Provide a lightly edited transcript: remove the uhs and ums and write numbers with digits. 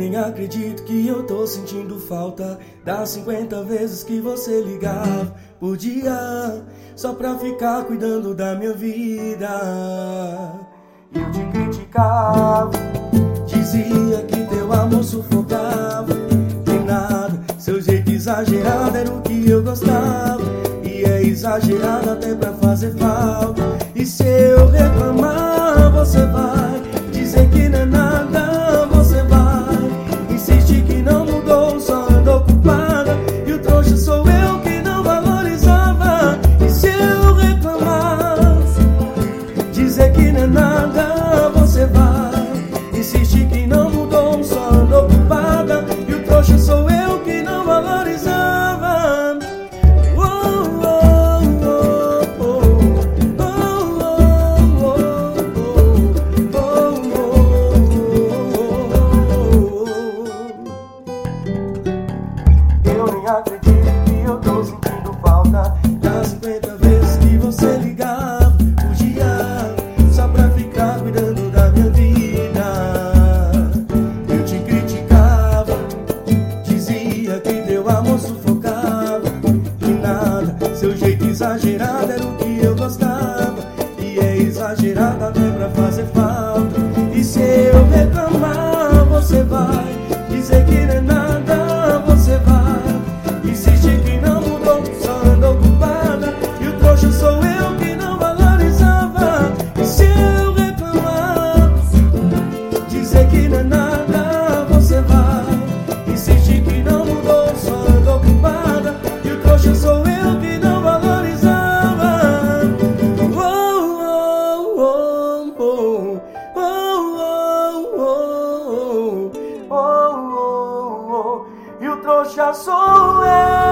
nem acredito que eu tô sentindo falta das 50 vezes que você ligava por dia, só pra ficar cuidando da minha vida. Eu te criticava, dizia que teu amor sufocava. De nada, seu jeito exagerado era o que eu gostava. E é exagerado até pra fazer falta. E se eu reclamar, você vai dizer que não é nada. Você vai insistir que não mudou, só andou ocupada. E o trouxa sou eu que não valorizava. E se eu reclamar, dizer que não é nada. Você vai insistir que não mudou, só andou ocupada. E o trouxa sou eu que não valorizava. Eu nem acredito que eu tô sentindo falta das 50 vezes que você ligava por dia, só pra ficar cuidando da minha vida. Eu te criticava, dizia que teu amor sufocava. De nada, seu jeito exagerado era o que eu gostava. E é exagerado até pra fazer falta. E se eu reclamar, você vai dizer que não é nada. Você vai insistir que não mudou, só andou ocupada. E o trouxa sou eu que não valorizava. E se eu reclamar, dizer que não é nada. Você vai insistir que não mudou, só andou ocupada. E o trouxa sou eu que não valorizava. E o trouxa sou eu.